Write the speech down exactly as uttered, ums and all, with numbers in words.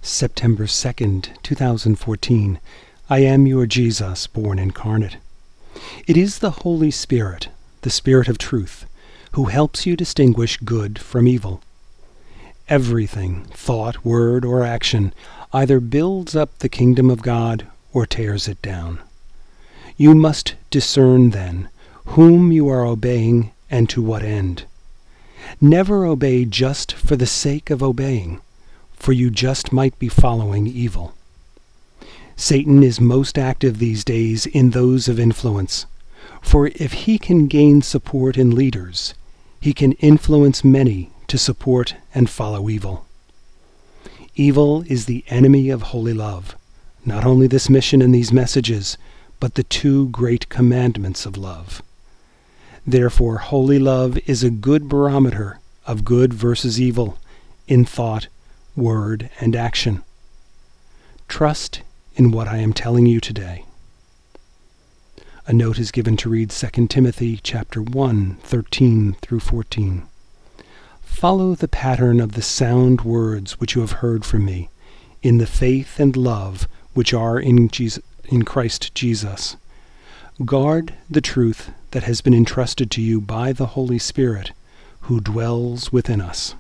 September second, two thousand fourteen. I am your Jesus, born incarnate. It is the Holy Spirit, the Spirit of truth, who helps you distinguish good from evil. Everything, thought, word, or action, either builds up the kingdom of God or tears it down. You must discern, then, whom you are obeying and to what end. Never obey just for the sake of obeying, for you just might be following evil. Satan is most active these days in those of influence, for if he can gain support in leaders, he can influence many to support and follow evil. Evil is the enemy of holy love, not only this mission and these messages, but the two great commandments of love. Therefore, holy love is a good barometer of good versus evil in thought, word, and action. Trust in what I am telling you today. A note is given to read Second Timothy chapter one, thirteen through fourteen. Follow the pattern of the sound words which you have heard from me, in the faith and love which are in Jesus, in Christ Jesus. Guard the truth that has been entrusted to you by the Holy Spirit, who dwells within us.